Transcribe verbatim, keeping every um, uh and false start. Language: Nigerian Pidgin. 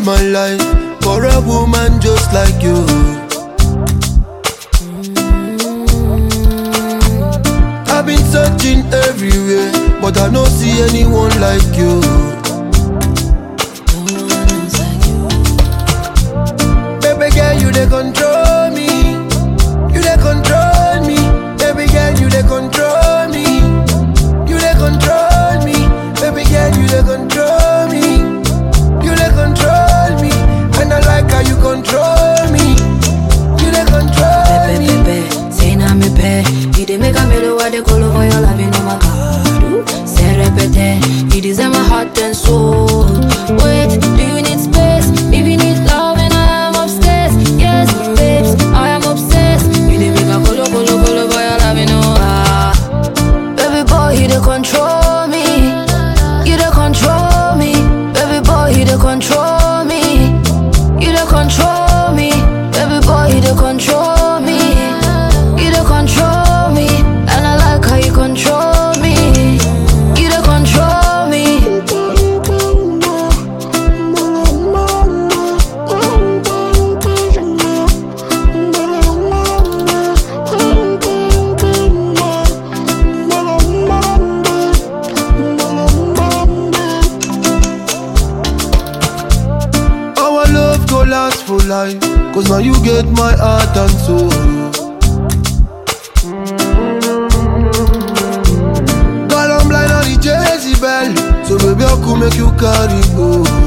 my life for a woman just like you. I've been searching everywhere, but I don't see anyone like you. Baby girl, you they control me. You they control me. Baby girl, you they control me. You they control me. Baby girl, you they control me. You they control me. And I like how you control me. You they control me. Baby, baby, say na me pay. You dey make a melody what they call over your love, you know my God. Say repete, you deserve my heart and soul. Wait, do you need space? If you need love and I am upstairs, yes, babes, I am obsessed. You dey make a colo colo colo over your love, you know ah. Baby boy, you dey control me. You dey control me. Baby boy, you dey control me. You dey control me. Baby boy, you dey control me. You dey control me. And I like how you control me. You dey control me. Our love go last for life, cause now you get my heart and soul. Girl, I'm blind on the Jezebel, so baby I could make you carry go.